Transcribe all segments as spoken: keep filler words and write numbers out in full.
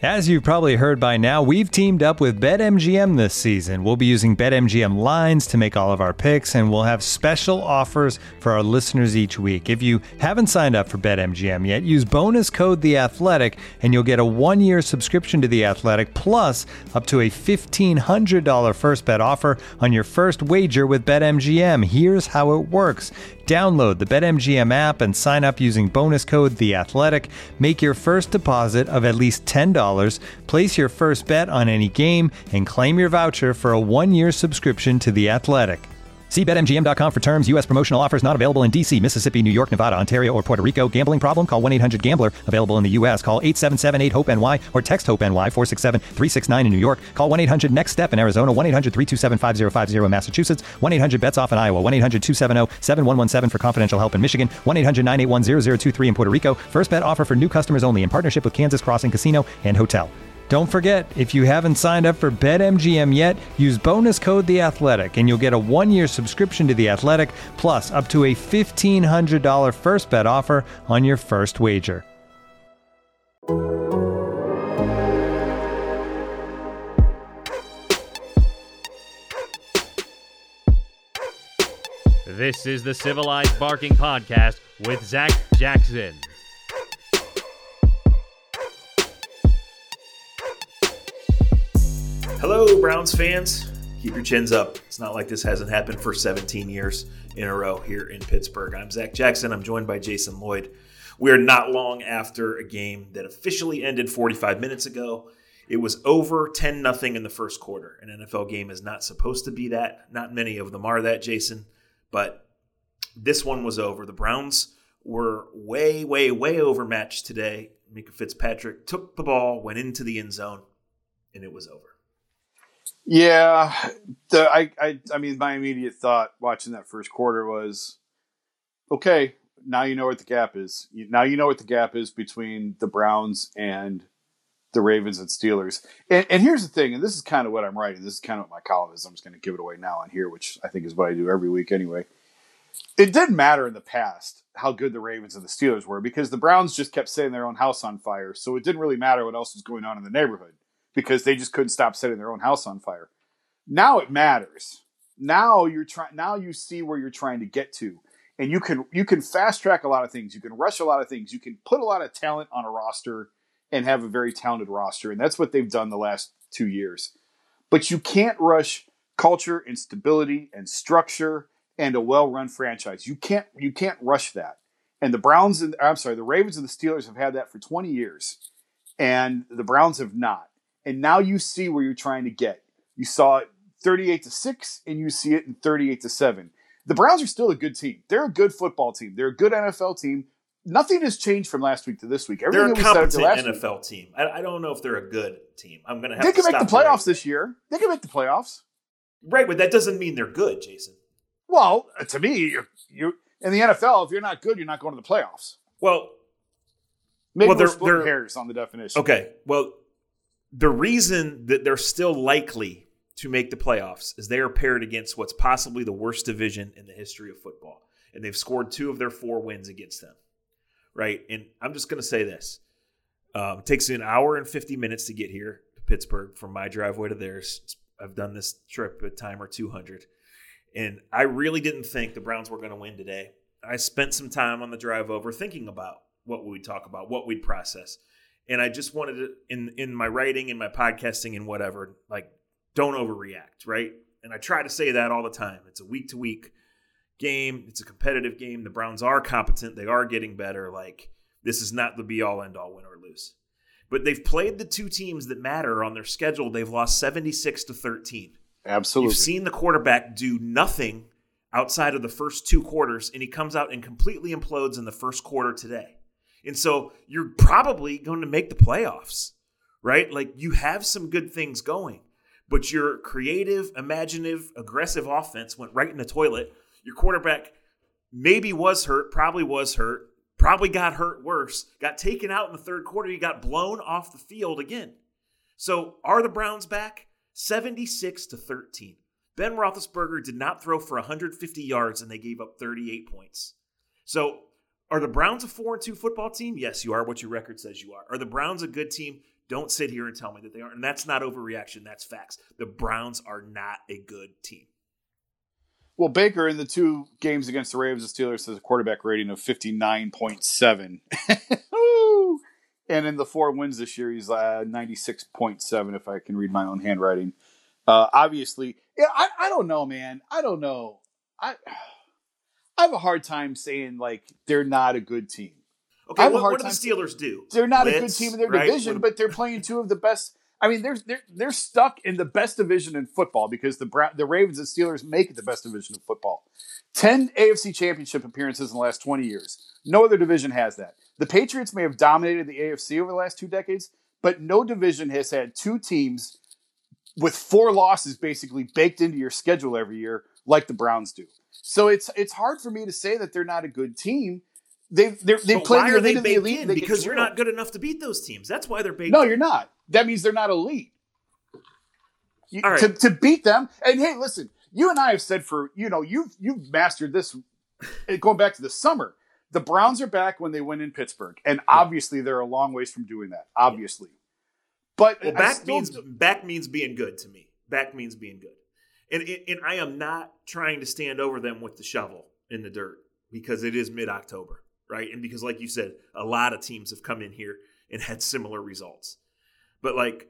As you've probably heard by now, we've teamed up with BetMGM this season. We'll be using BetMGM lines to make all of our picks, and we'll have special offers for our listeners each week. If you haven't signed up for BetMGM yet, use bonus code The Athletic, and you'll get a one-year subscription to The Athletic, plus up to a fifteen hundred dollars first bet offer on your first wager with BetMGM. Here's how it works. Download the BetMGM app and sign up using bonus code The Athletic. Make your first deposit of at least ten dollars, place your first bet on any game, and claim your voucher for a one-year subscription to The Athletic. See Bet M G M dot com for terms. U S promotional offers not available in D C, Mississippi, New York, Nevada, Ontario, or Puerto Rico. Gambling problem? Call one eight hundred gambler. Available in the U S. Call eight seven seven eight hope N Y or text HOPE-NY four six seven three six nine in New York. Call one eight hundred next step in Arizona. one eight hundred three two seven five zero five zero in Massachusetts. one eight hundred bets off in Iowa. one eight hundred two seven zero seven one one seven for confidential help in Michigan. one eight hundred nine eight one zero zero two three in Puerto Rico. First bet offer for new customers only in partnership with Kansas Crossing Casino and Hotel. Don't forget, if you haven't signed up for BetMGM yet, use bonus code The Athletic, and you'll get a one-year subscription to The Athletic, plus up to a fifteen hundred dollars first bet offer on your first wager. This is the Civilized Barking Podcast with Zach Jackson. Hello, Browns fans. Keep your chins up. It's not like this hasn't happened for seventeen years in a row here in Pittsburgh. I'm Zach Jackson. I'm joined by Jason Lloyd. We are not long after a game that officially ended forty-five minutes ago. It was over ten nothing in the first quarter. An N F L game is not supposed to be that. Not many of them are that, Jason. But this one was over. The Browns were way, way, way overmatched today. Micah Fitzpatrick took the ball, went into the end zone, and it was over. Yeah, the, I, I, I mean, my immediate thought watching that first quarter was, okay, now you know what the gap is. Now you know what the gap is between the Browns and the Ravens and Steelers. And, and here's the thing, and this is kind of what I'm writing. This is kind of what my column is. I'm just going to give it away now on here, which I think is what I do every week anyway. It didn't matter in the past how good the Ravens and the Steelers were because the Browns just kept setting their own house on fire. So it didn't really matter what else was going on in the neighborhood, because they just couldn't stop setting their own house on fire. Now it matters. Now you're trying. Now you see where you're trying to get to, and you can you can fast track a lot of things. You can rush a lot of things. You can put a lot of talent on a roster and have a very talented roster, and that's what they've done the last two years. But you can't rush culture and stability and structure and a well-run franchise. You can't you can't rush that. And the Browns and I'm sorry, the Ravens and the Steelers have had that for twenty years, and the Browns have not. And now you see where you're trying to get. You saw it thirty-eight to six, and you see it in thirty-eight to seven. The Browns are still a good team. They're a good football team. They're a good N F L team. Nothing has changed from last week to this week. Everything they're a competent N F L week, team. I, I don't know if they're a good team. I'm going to have they to can make the playoffs right. this year. They can make the playoffs. Right, but that doesn't mean they're good, Jason. Well, to me, you you in the N F L, if you're not good, you're not going to the playoffs. Well, maybe well, we're they're, splitting they're, hairs on the definition. Okay, well, the reason that they're still likely to make the playoffs is they are paired against what's possibly the worst division in the history of football. And they've scored two of their four wins against them. Right? And I'm just going to say this. Um, it takes me an hour and fifty minutes to get here to Pittsburgh from my driveway to theirs. I've done this trip a time or two hundred. And I really didn't think the Browns were going to win today. I spent some time on the drive over thinking about what we'd talk about, what we'd process. And I just wanted to, in, in my writing, in my podcasting, and whatever, like, don't overreact, right? And I try to say that all the time. It's a week-to-week game. It's a competitive game. The Browns are competent. They are getting better. Like, this is not the be-all, end-all, win or lose. But they've played the two teams that matter on their schedule. They've lost seventy-six to thirteen. Absolutely. You've seen the quarterback do nothing outside of the first two quarters, and he comes out and completely implodes in the first quarter today. And so you're probably going to make the playoffs, right? Like, you have some good things going, but your creative, imaginative, aggressive offense went right in the toilet. Your quarterback maybe was hurt, probably was hurt, probably got hurt worse, got taken out in the third quarter. He got blown off the field again. So are the Browns back? seventy-six to thirteen. Ben Roethlisberger did not throw for one hundred fifty yards, and they gave up thirty-eight points. So are the Browns a four and two football team? Yes, you are what your record says you are. Are the Browns a good team Don't sit here and tell me that they aren't. And that's not overreaction. That's facts. The Browns are not a good team. Well, Baker in the two games against the Ravens and Steelers has a quarterback rating of fifty-nine point seven. And in the four wins this year, he's uh, ninety-six point seven, if I can read my own handwriting. Uh, obviously, yeah, I, I don't know, man. I don't know. I I have a hard time saying, like, they're not a good team. Okay, what, what do the Steelers do? They're not Blitz, a good team in their right? division, but they're playing two of the best. I mean, they're they're they're stuck in the best division in football because the Bra- the Ravens and Steelers make it the best division in football. Ten A F C Championship appearances in the last twenty years. No other division has that. The Patriots may have dominated the A F C over the last two decades, but no division has had two teams with four losses basically baked into your schedule every year like the Browns do. So it's it's hard for me to say that they're not a good team. They've they're, they but play why the are they elite of the baked elite. in? They Because you're drilled. not good enough to beat those teams. That's why they're baked No, in. you're not. That means they're not elite. You, All right. to, to beat them, and hey, listen, you and I have said for, you know, you've you've mastered this going back to the summer. The Browns are back when they win in Pittsburgh, and obviously they're a long ways from doing that. Obviously, but Well, I back still means do- back means being good to me. Back means being good, and and I am not trying to stand over them with the shovel in the dirt because it is mid-October, right? And because, like you said, a lot of teams have come in here and had similar results. But like,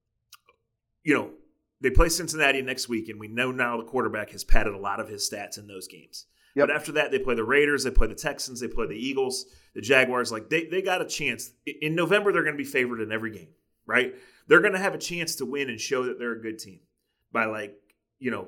you know, they play Cincinnati next week, and we know now the quarterback has padded a lot of his stats in those games. Yep. But after that, they play the Raiders, they play the Texans, they play the Eagles, the Jaguars. Like they, they got a chance. In November, they're going to be favored in every game, right? They're going to have a chance to win and show that they're a good team by, like, you know,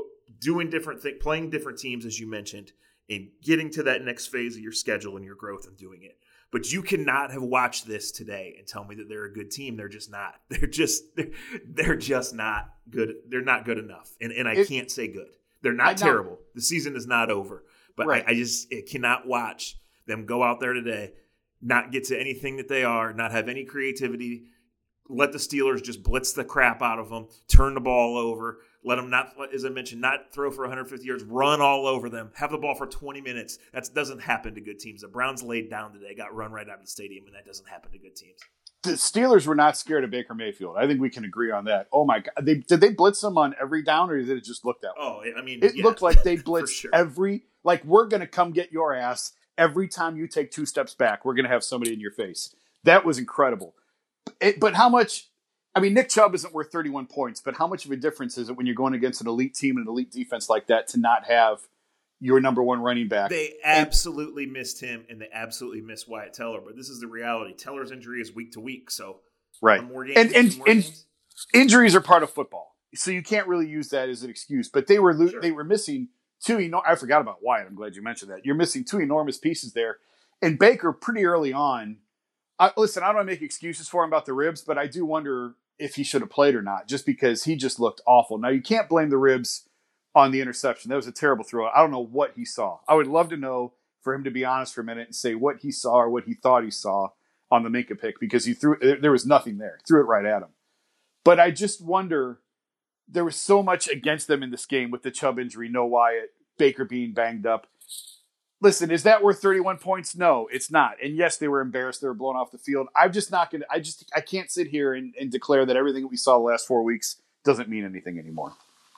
doing different things, playing different teams, as you mentioned, and getting to that next phase of your schedule and your growth and doing it. But you cannot have watched this today and tell me that they're a good team. They're just not. They're just they're, they're just not good. They're not good enough. And and I It, can't say good. They're not terrible. The season is not over. But Right. I, I just I cannot watch them go out there today, not get to anything that they are, not have any creativity, let the Steelers just blitz the crap out of them, turn the ball over, let them not, as I mentioned, not throw for one hundred fifty yards, run all over them, have the ball for twenty minutes. That doesn't happen to good teams. The Browns laid down today, got run right out of the stadium, and that doesn't happen to good teams. the Steelers were not scared of Baker Mayfield. I think we can agree on that. Oh my God. They, did they blitz him on every down, or did it just look that way? Oh, I mean, It yeah, looked like they blitzed sure. every, like, we're going to come get your ass every time you take two steps back. We're going to have somebody in your face. That was incredible. It, but how much, I mean, Nick Chubb isn't worth thirty-one points, but how much of a difference is it when you're going against an elite team and an elite defense like that to not have your number one running back? They absolutely and, missed him, and they absolutely missed Wyatt Teller. But this is the reality. Teller's injury is week to week, so right. More games, and and, more and games. Injuries are part of football, so you can't really use that as an excuse. But they were lo- Sure. they were missing two. Eno- I forgot about Wyatt. I'm glad you mentioned that. You're missing two enormous pieces there, and Baker pretty early on. I, listen, I don't want to make excuses for him about the ribs, but I do wonder if he should have played or not, just because he just looked awful. Now, you can't blame the ribs on the interception. That was a terrible throw. I don't know what he saw. I would love to know, for him to be honest for a minute and say what he saw or what he thought he saw on the Minka pick, because he threw there was nothing there. Threw it right at him. But I just wonder, there was so much against them in this game with the Chubb injury, no Wyatt, Baker being banged up. Listen, is that worth thirty-one points? No, it's not. And yes, they were embarrassed. They were blown off the field. I'm just not going to, I just, I can't sit here and, and declare that everything that we saw the last four weeks doesn't mean anything anymore.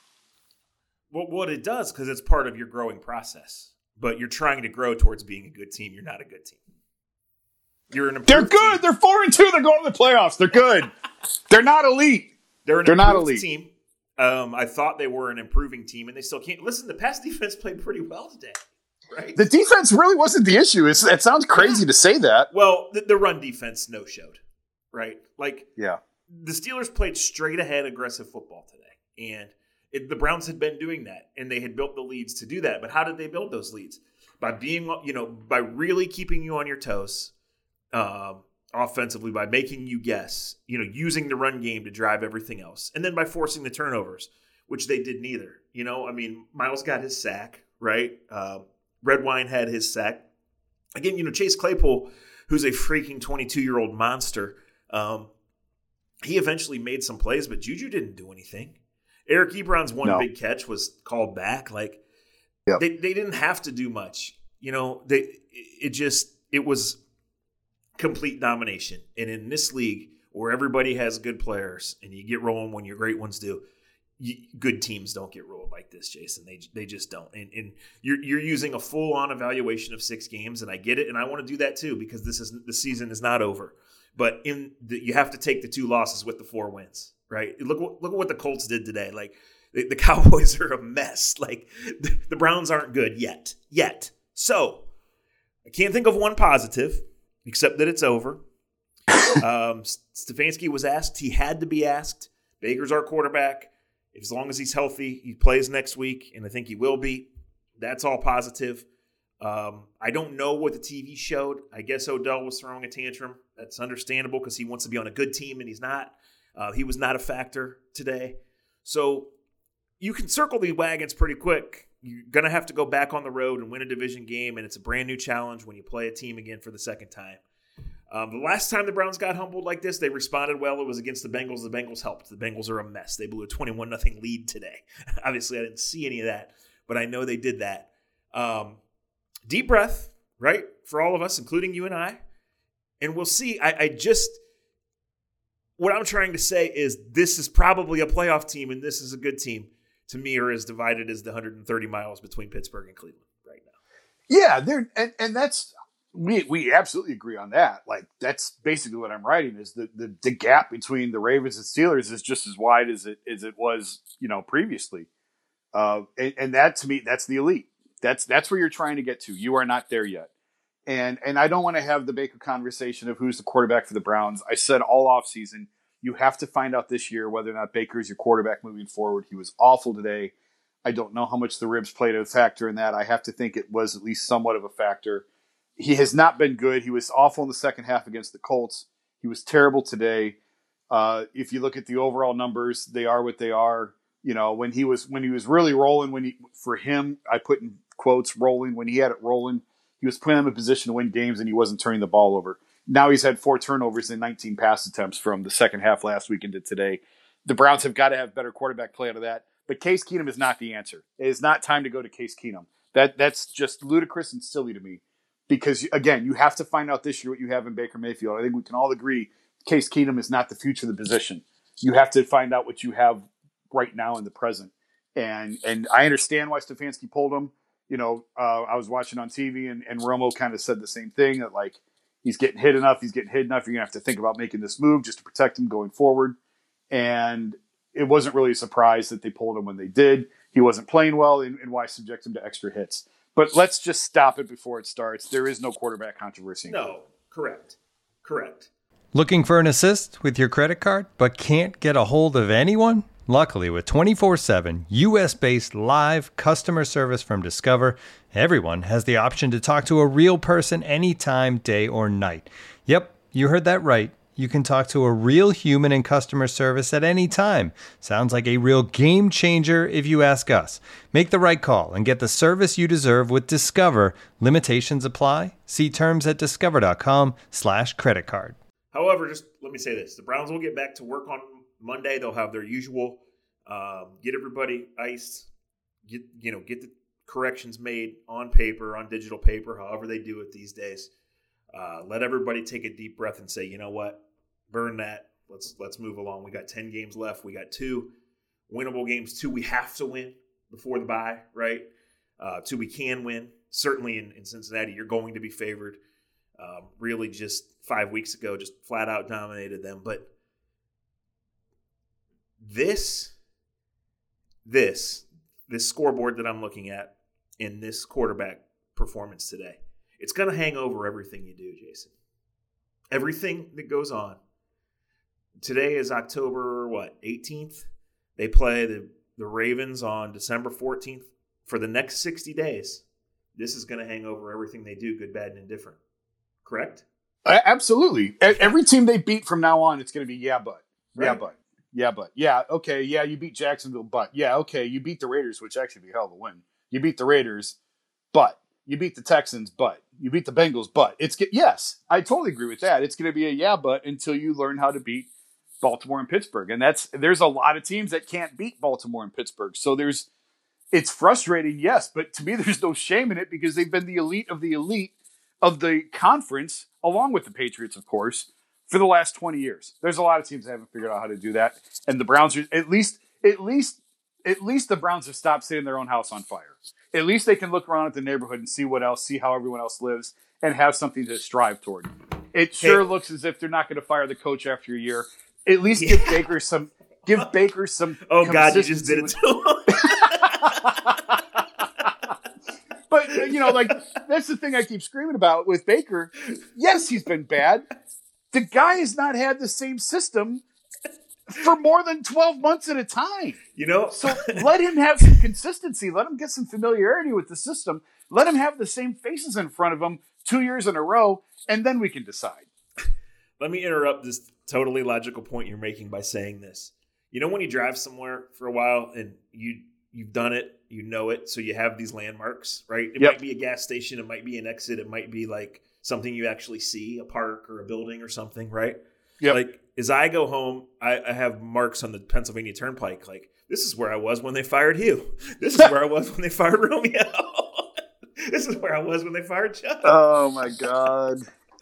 Well, what it does, because it's part of your growing process. But you're trying to grow towards being a good team. You're not a good team. You're an They're improved good. team. They're four and two. They're going to the playoffs. They're good. They're not elite. They're an They're not improved elite. team. Um, I thought they were an improving team, and they still can't. Listen, the pass defense played pretty well today, right? The defense really wasn't the issue. It's, it sounds crazy to say that. Well, the, the run defense no-showed, right? Like, Yeah. the Steelers played straight ahead aggressive football today, and it, the Browns had been doing that, and they had built the leads to do that. But how did they build those leads? By being, you know, by really keeping you on your toes, um, offensively, by making you guess, you know, using the run game to drive everything else, and then by forcing the turnovers, which they did neither. You know, I mean, Miles got his sack, right? Uh, Redwine had his sack. Again, you know, Chase Claypool, who's a freaking twenty-two-year-old monster, um, he eventually made some plays, but Juju didn't do anything. Eric Ebron's one No. big catch was called back. Like, Yep. they, they didn't have to do much. You know, they it just, it was complete domination. And in this league, where everybody has good players and you get rolling when your great ones do. You, good teams don't get rolled like this, Jason. They they just don't. And, and you're you're using a full on evaluation of six games, and I get it, and I want to do that too because this is the season is not over. But in the, you have to take the two losses with the four wins, right? Look look at what the Colts did today. Like the, the Cowboys are a mess. Like the, the Browns aren't good yet, yet. So I can't think of one positive except that it's over. um, Stefanski was asked. He had to be asked. Baker's our quarterback. As long as he's healthy, he plays next week, and I think he will be. That's all positive. Um, I don't know what the T V showed. I guess Odell was throwing a tantrum. That's understandable because he wants to be on a good team, and he's not. Uh, he was not a factor today. So you can circle the wagons pretty quick. You're going to have to go back on the road and win a division game, and it's a brand new challenge when you play a team again for the second time. Um, the last time the Browns got humbled like this, they responded well. It was against the Bengals. The Bengals helped. The Bengals are a mess. They blew a twenty-one nothing lead today. Obviously, I didn't see any of that, but I know they did that. Um, deep breath, right, for all of us, including you and I. And we'll see. I, I just – what I'm trying to say is this is probably a playoff team, and this is a good team to me, are as divided as the one hundred thirty miles between Pittsburgh and Cleveland right now. Yeah, they're and, and that's – We we absolutely agree on that. Like that's basically what I'm writing is the, the, the gap between the Ravens and Steelers is just as wide as it as it was, you know, previously. Uh, and, and that to me, that's the elite. That's that's where you're trying to get to. You are not there yet. And and I don't want to have the Baker conversation of who's the quarterback for the Browns. I said all offseason, you have to find out this year whether or not Baker is your quarterback moving forward. He was awful today. I don't know how much the ribs played a factor in that. I have to think it was at least somewhat of a factor. He has not been good. He was awful in the second half against the Colts. He was terrible today. Uh, if you look at the overall numbers, they are what they are. You know, when he was when he was really rolling, when he for him, I put in quotes rolling. When he had it rolling, he was putting him in a position to win games, and he wasn't turning the ball over. Now he's had four turnovers and nineteen pass attempts from the second half last week into today. The Browns have got to have better quarterback play out of that. But Case Keenum is not the answer. It is not time to go to Case Keenum. That that's just ludicrous and silly to me. Because, again, you have to find out this year what you have in Baker Mayfield. I think we can all agree Case Keenum is not the future of the position. You have to find out what you have right now in the present. And and I understand why Stefanski pulled him. You know, uh, I was watching on T V, and, and Romo kind of said the same thing, that, like, he's getting hit enough, he's getting hit enough, you're going to have to think about making this move just to protect him going forward. And it wasn't really a surprise that they pulled him when they did. He wasn't playing well, and, and why subject him to extra hits. But let's just stop it before it starts. There is no quarterback controversy. No, correct. Correct. Looking for an assist with your credit card, but can't get a hold of anyone? Luckily, with twenty-four seven U S-based live customer service from Discover, everyone has the option to talk to a real person anytime, day or night. Yep, you heard that right. You can talk to a real human in customer service at any time. Sounds like a real game changer if you ask us. Make the right call and get the service you deserve with Discover. Limitations apply. See terms at discover.com slash credit card. However, just let me say this. The Browns will get back to work on Monday. They'll have their usual um, get everybody iced, get you know, get the corrections made on paper, on digital paper, however they do it these days. Uh, let everybody take a deep breath and say, you know what? Burn that. Let's let's move along. We got ten games left. We got two winnable games. Two we have to win before the bye, right? Uh, two we can win. Certainly in, in Cincinnati, you're going to be favored. Um, really just five weeks ago, just flat out dominated them. But this, this, this scoreboard that I'm looking at in this quarterback performance today, it's going to hang over everything you do, Jason. Everything that goes on. Today is October, what, eighteenth? They play the, the Ravens on December fourteenth. For the next sixty days, this is going to hang over everything they do, good, bad, and indifferent. Correct? Absolutely. Every team they beat from now on, it's going to be, yeah, but. Right. Yeah, but. Yeah, but. Yeah, okay, yeah, you beat Jacksonville, but. Yeah, okay, you beat the Raiders, which actually be a hell of a win. You beat the Raiders, but. You beat the Texans, but. You beat the Bengals, but. It's Yes, I totally agree with that. It's going to be a yeah, but until you learn how to beat Baltimore and Pittsburgh. And that's there's a lot of teams that can't beat Baltimore and Pittsburgh. So there's it's frustrating, yes, but to me there's no shame in it because they've been the elite of the elite of the conference, along with the Patriots, of course, for the last twenty years. There's a lot of teams that haven't figured out how to do that. And the Browns are at least, at least, at least the Browns have stopped setting their own house on fire. At least they can look around at the neighborhood and see what else, see how everyone else lives, and have something to strive toward. It sure hey. looks as if they're not going to fire the coach after a year. At least yeah. give Baker some, give Baker some. Oh God, you just did it too. But, you know, like, that's the thing I keep screaming about with Baker. Yes, he's been bad. The guy has not had the same system for more than twelve months at a time. You know? So let him have some consistency. Let him get some familiarity with the system. Let him have the same faces in front of him two years in a row, and then we can decide. Let me interrupt this totally logical point you're making by saying this. You know when you drive somewhere for a while and you, you've done it, you know it, so you have these landmarks, right? It yep. might be a gas station, it might be an exit, it might be like something you actually see, a park or a building or something, right? Yeah. Like as I go home, I, I have marks on the Pennsylvania Turnpike. Like this is where I was when they fired Hugh. This is where I was when they fired Romeo. This is where I was when they fired Chuck. Oh my God.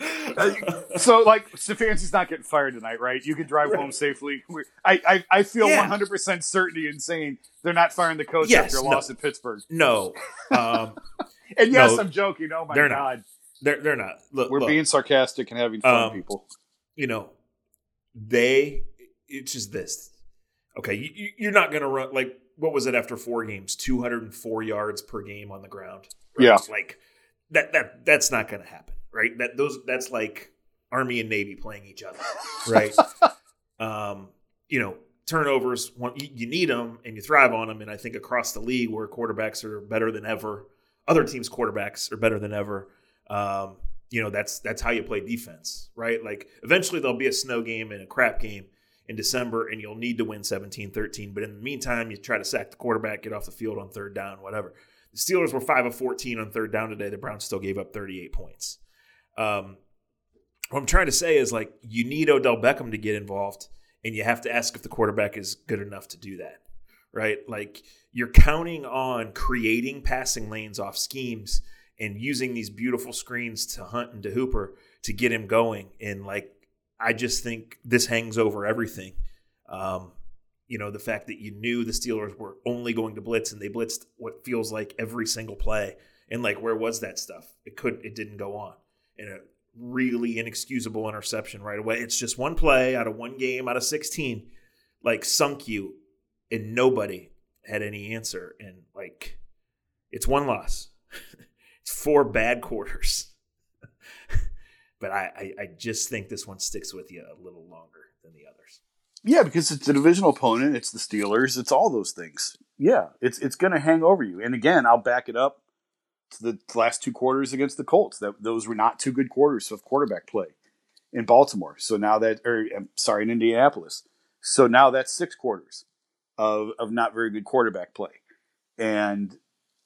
So, like, Stefanski's not getting fired tonight, right? You can drive right. home safely. I, I, I feel yeah. one hundred percent certainty in saying they're not firing the coach yes, after a loss no. at Pittsburgh. No. Um, and yes, no, I'm joking. Oh my they're God. Not. They're they're not. Look, We're look, being sarcastic and having fun, um, people. You know, they. It's just this. Okay, you, you're not going to run like what was it after four games? two hundred four yards per game on the ground. Right? Yeah, like that. That that's not going to happen, right? That those that's like Army and Navy playing each other, right? um, you know, turnovers. You need them and you thrive on them, and I think across the league where quarterbacks are better than ever, other teams' quarterbacks are better than ever. Um, you know, that's that's how you play defense, right? Like eventually there'll be a snow game and a crap game in December and you'll need to win seventeen thirteen. But in the meantime, you try to sack the quarterback, get off the field on third down, whatever. The Steelers were five of fourteen on third down today. The Browns still gave up thirty-eight points. Um, what I'm trying to say is like you need Odell Beckham to get involved and you have to ask if the quarterback is good enough to do that, right? Like you're counting on creating passing lanes off schemes and using these beautiful screens to Hunt and to Hooper to get him going. And, like, I just think this hangs over everything. Um, you know, the fact that you knew the Steelers were only going to blitz and they blitzed what feels like every single play. And, like, where was that stuff? It could, it didn't go on. And a really inexcusable interception right away. It's just one play out of one game out of sixteen, like, sunk you and nobody had any answer. And, like, it's one loss. Four bad quarters. But I, I, I just think this one sticks with you a little longer than the others. Yeah, because it's a divisional opponent. It's the Steelers. It's all those things. Yeah, it's it's going to hang over you. And again, I'll back it up to the last two quarters against the Colts. That those were not two good quarters of quarterback play in Baltimore. So now that, or I'm sorry, in Indianapolis. So now that's six quarters of of not very good quarterback play, and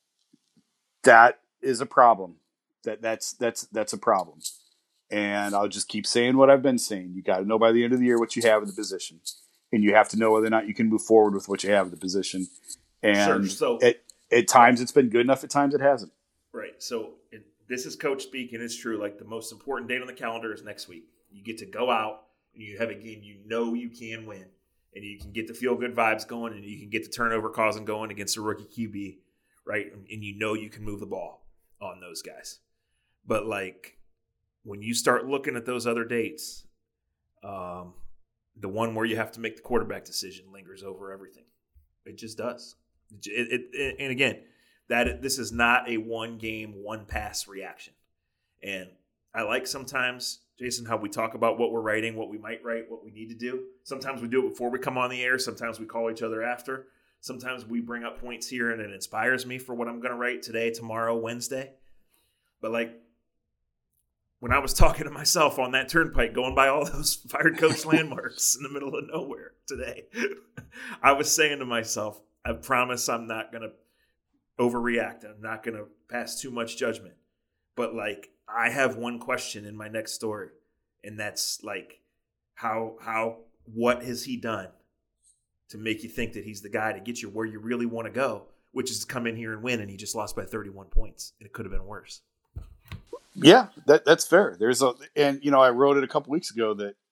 that is a problem. That that's that's that's a problem. And I'll just keep saying what I've been saying. You got to know by the end of the year what you have in the position, and you have to know whether or not you can move forward with what you have in the position. And sure. So, at, at times it's been good enough. At times it hasn't. Right. So it, this is coach speak, and it's true. Like the most important date on the calendar is next week. You get to go out and you have a game you know you can win, and you can get the feel good vibes going, and you can get the turnover causing going against a rookie Q B, right? And, and you know you can move the ball on those guys. But like when you start looking at those other dates, um, the one where you have to make the quarterback decision lingers over everything. It just does. It, it, it, and again, that this is not a one game, one pass reaction. And I like sometimes, Jason, how we talk about what we're writing, what we might write, what we need to do. Sometimes we do it before we come on the air. Sometimes we call each other after. Sometimes we bring up points here and it inspires me for what I'm going to write today, tomorrow, Wednesday. But like when I was talking to myself on that turnpike, going by all those fired coach landmarks in the middle of nowhere today, I was saying to myself, I promise I'm not going to overreact. I'm not going to pass too much judgment. But like I have one question in my next story, and that's like how how what has he done to make you think that he's the guy to get you where you really want to go, which is to come in here and win, and he just lost by thirty-one points, and it could have been worse. Yeah, that that's fair. There's a, and you know, I wrote it a couple weeks ago that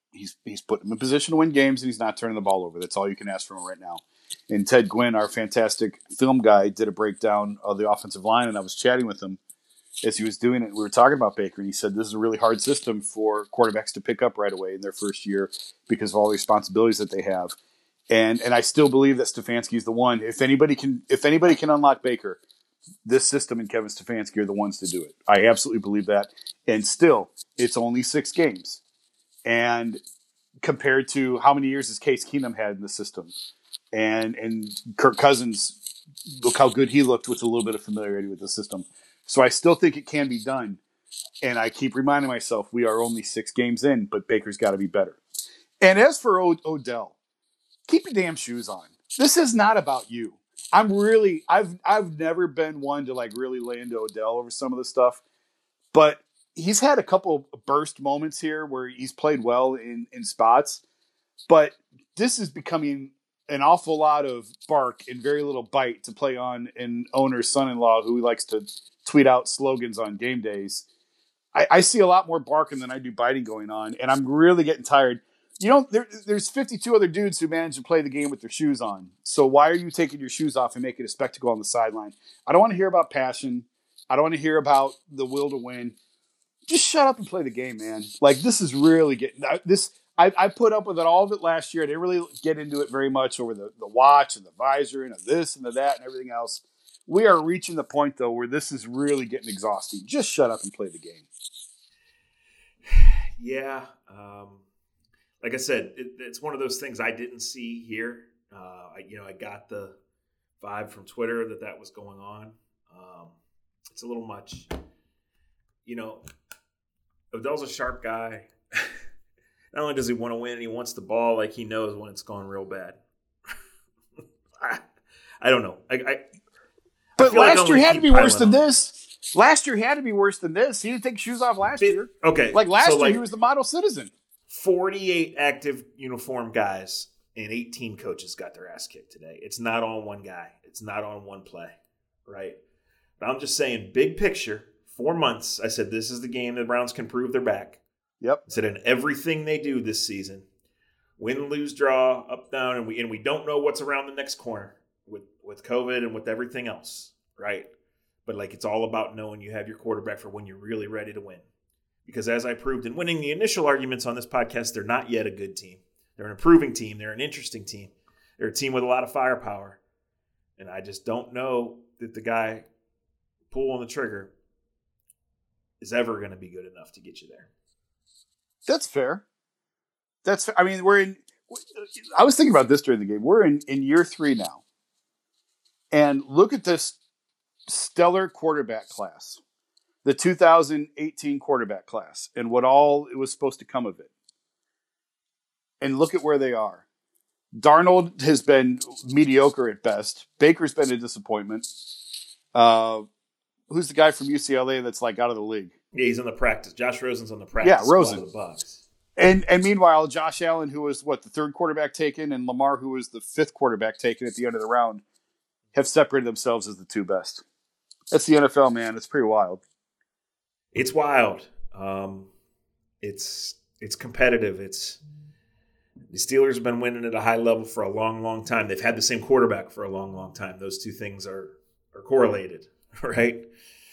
he's he's putting him in position to win games, and he's not turning the ball over. That's all you can ask from him right now. And Ted Gwynn, our fantastic film guy, did a breakdown of the offensive line, and I was chatting with him as he was doing it. We were talking about Baker, and he said this is a really hard system for quarterbacks to pick up right away in their first year because of all the responsibilities that they have. And and I still believe that Stefanski is the one. If anybody can, if anybody can unlock Baker, this system and Kevin Stefanski are the ones to do it. I absolutely believe that. And still, it's only six games. And compared to how many years has Case Keenum had in the system, and and Kirk Cousins, look how good he looked with a little bit of familiarity with the system. So I still think it can be done. And I keep reminding myself we are only six games in, but Baker's got to be better. And as for o- Odell, keep your damn shoes on. This is not about you. I'm really, I've I've never been one to like really lay into Odell over some of the stuff, but he's had a couple of burst moments here where he's played well in, in spots, but this is becoming an awful lot of bark and very little bite to play on an owner's son-in-law who likes to tweet out slogans on game days. I, I see a lot more barking than I do biting going on, and I'm really getting tired. You know, there, there's fifty-two other dudes who manage to play the game with their shoes on. So why are you taking your shoes off and making a spectacle on the sideline? I don't want to hear about passion. I don't want to hear about the will to win. Just shut up and play the game, man. Like, this is really getting this. I, I put up with it, all of it last year. I didn't really get into it very much over the, the watch and the visor and the this and the that and everything else. We are reaching the point, though, where this is really getting exhausting. Just shut up and play the game. Yeah. Um, like I said, it, it's one of those things I didn't see here. Uh, I, you know, I got the vibe from Twitter that that was going on. Um, it's a little much. You know, Odell's a sharp guy. Not only does he want to win, he wants the ball like he knows when it's gone real bad. I, I don't know. I, I But I last like year had to be worse than on. this. Last year had to be worse than this. He didn't take shoes off last It, year. Okay. Like last so year, like he was the model citizen. forty-eight active uniform guys and eighteen coaches got their ass kicked today. It's not on one guy. It's not on one play, right? But I'm just saying, big picture, four months, I said this is the game the Browns can prove they're back. Yep. I said in everything they do this season, win, lose, draw, up, down, and we and we don't know what's around the next corner with, with COVID and with everything else, right? But like it's all about knowing you have your quarterback for when you're really ready to win. Because as I proved in winning the initial arguments on this podcast, they're not yet a good team. They're an improving team. They're an interesting team. They're a team with a lot of firepower. And I just don't know that the guy pulling the trigger is ever going to be good enough to get you there. That's fair. That's fair. I mean, we're in – I was thinking about this during the game. We're in, in year three now. And look at this stellar quarterback class. The two thousand eighteen quarterback class and what all it was supposed to come of it. And look at where they are. Darnold has been mediocre at best. Baker's been a disappointment. Uh, who's the guy from U C L A that's like out of the league? Yeah, he's on the practice. Josh Rosen's on the practice. Yeah, Rosen. Of the Bucs. And and meanwhile, Josh Allen, who was what the third quarterback taken, and Lamar, who was the fifth quarterback taken at the end of the round, have separated themselves as the two best. That's the N F L, man. It's pretty wild. It's wild. Um, it's it's competitive. It's the Steelers have been winning at a high level for a long, long time. They've had the same quarterback for a long, long time. Those two things are are correlated, right?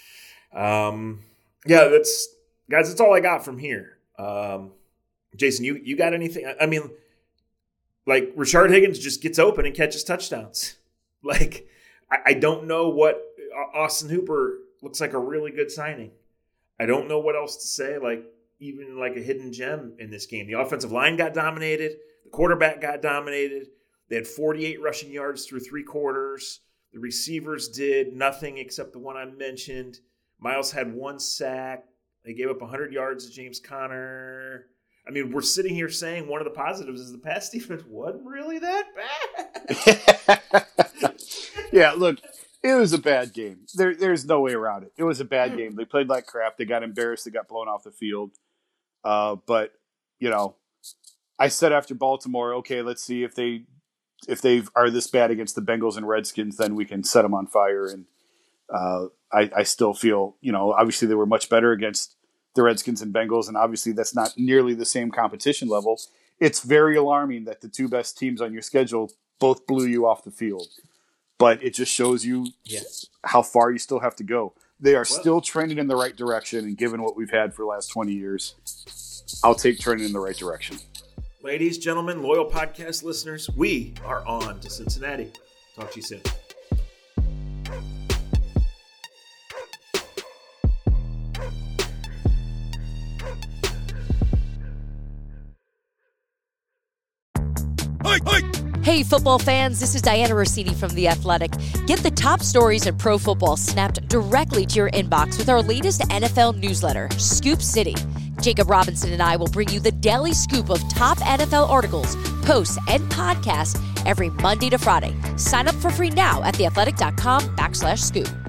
Um, yeah, that's guys. That's all I got from here. Um, Jason, you you got anything? I mean, like Rashard Higgins just gets open and catches touchdowns. Like I, I don't know what Austin Hooper looks like a really good signing. I don't know what else to say, like even like a hidden gem in this game. The offensive line got dominated. The quarterback got dominated. They had forty-eight rushing yards through three quarters. The receivers did nothing except the one I mentioned. Miles had one sack. They gave up one hundred yards to James Conner. I mean, we're sitting here saying one of the positives is the pass defense wasn't really that bad. Yeah, look. It was a bad game. There, there's no way around it. It was a bad game. They played like crap. They got embarrassed. They got blown off the field. Uh, but, you know, I said after Baltimore, okay, let's see if they if they are this bad against the Bengals and Redskins, then we can set them on fire. And uh, I, I still feel, you know, obviously they were much better against the Redskins and Bengals, and obviously that's not nearly the same competition level. It's very alarming that the two best teams on your schedule both blew you off the field. But it just shows you yes. how far you still have to go. They are well, still trending in the right direction, and given what we've had for the last twenty years, I'll take trending in the right direction. Ladies, gentlemen, loyal podcast listeners, we are on to Cincinnati. Talk to you soon. Hey, football fans, this is Diana Rossini from The Athletic. Get the top stories in pro football snapped directly to your inbox with our latest N F L newsletter, Scoop City. Jacob Robinson and I will bring you the daily scoop of top N F L articles, posts, and podcasts every Monday to Friday. Sign up for free now at theathletic.com backslash scoop.